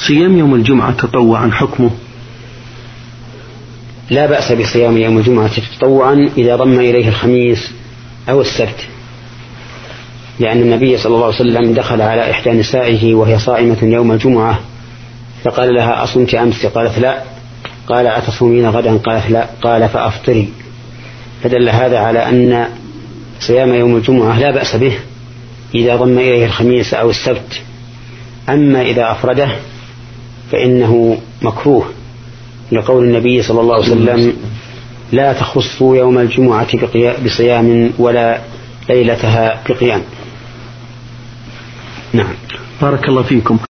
صيام يوم الجمعة تطوعا حكمه؟ لا بأس بصيام يوم الجمعة تطوعا إذا ضم إليه الخميس أو السبت، لأن النبي صلى الله عليه وسلم دخل على إحدى نسائه وهي صائمة يوم الجمعة فقال لها: أصمت أمس؟ قالت: لا. قال: أتصومين غدا؟ قالت: لا. قال: فأفطري. فدل هذا على أن صيام يوم الجمعة لا بأس به إذا ضم إليه الخميس أو السبت، أما إذا أفرده فإنه مكروه، لقول النبي صلى الله عليه وسلم: لا تخصوا يوم الجمعة بصيام ولا ليلتها بقيام. نعم. بارك الله فيكم.